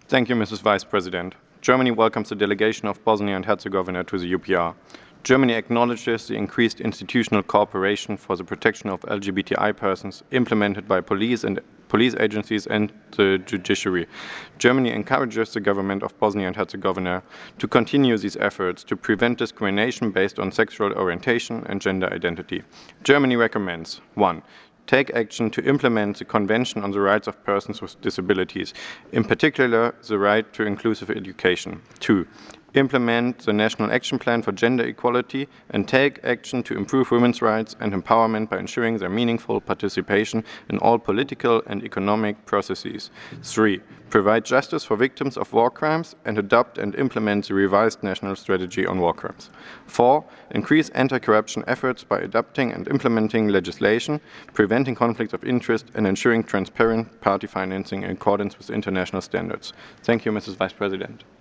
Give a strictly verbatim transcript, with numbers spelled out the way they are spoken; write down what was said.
Thank you, Missus Vice President. Germany welcomes the delegation of Bosnia and Herzegovina to the U P R. Germany acknowledges the increased institutional cooperation for the protection of L G B T I persons implemented by police and police agencies and the judiciary. Germany encourages the government of Bosnia and Herzegovina to continue these efforts to prevent discrimination based on sexual orientation and gender identity. Germany recommends one Take action to implement the Convention on the Rights of Persons with Disabilities, in particular the right to inclusive education. two Implement the National Action Plan for Gender Equality and take action to improve women's rights and empowerment by ensuring their meaningful participation in all political and economic processes. three Provide justice for victims of war crimes and adopt and implement the revised National Strategy on War Crimes. four Increase anti-corruption efforts by adopting and implementing legislation, preventing conflicts of interest, and ensuring transparent party financing in accordance with international standards. Thank you, Missus Vice President.